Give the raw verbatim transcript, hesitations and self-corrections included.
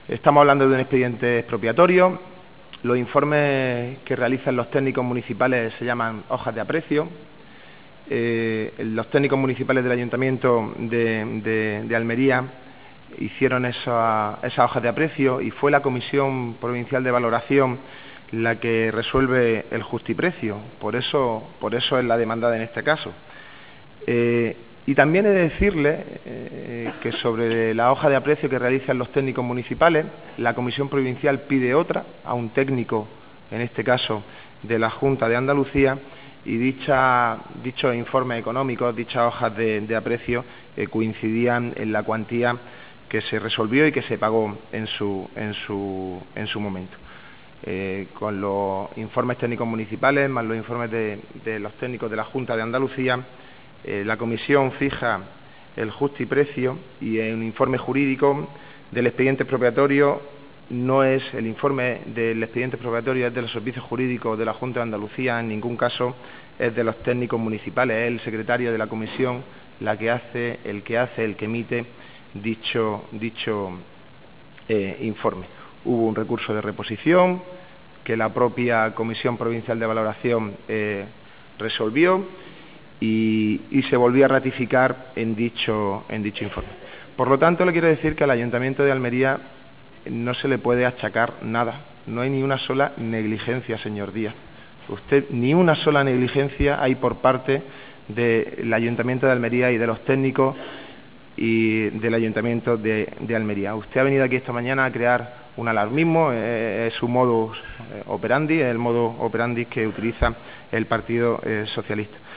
Estamos hablando de un expediente expropiatorio. Los informes que realizan los técnicos municipales se llaman hojas de aprecio. Eh, los técnicos municipales del Ayuntamiento de, de, de Almería hicieron esa, esas hojas de aprecio y fue la Comisión Provincial de Valoración la que resuelve el justiprecio. Por eso, por eso es la demandada en este caso. Eh, y también he de decirle eh, que sobre la hoja de aprecio que realizan los técnicos municipales, la Comisión Provincial pide otra a un técnico, en este caso de la Junta de Andalucía, y dicha, dichos informes económicos, dichas hojas de, de aprecio, eh, coincidían en la cuantía que se resolvió y que se pagó en su, en su, en su momento. Eh, con los informes técnicos municipales, más los informes de, de los técnicos de la Junta de Andalucía, eh, la Comisión fija el justiprecio y en un informe jurídico del expediente expropiatorio no es el informe del expediente expropiatorio, es de los servicios jurídicos de la Junta de Andalucía, en ningún caso es de los técnicos municipales, es el secretario de la Comisión la que hace, el que hace, el que emite dicho, dicho eh, informe. Hubo un recurso de reposición que la propia Comisión Provincial de Valoración eh, resolvió y, y se volvió a ratificar en dicho, en dicho informe. Por lo tanto, le quiero decir que al Ayuntamiento de Almería no se le puede achacar nada. No hay ni una sola negligencia, señor Díaz. Usted, ni una sola negligencia hay por parte del Ayuntamiento de Almería y de los técnicos y del Ayuntamiento de, de Almería. Usted ha venido aquí esta mañana a crear un alarmismo, eh, es su modus operandi, es el modo operandi que utiliza el Partido eh, Socialista.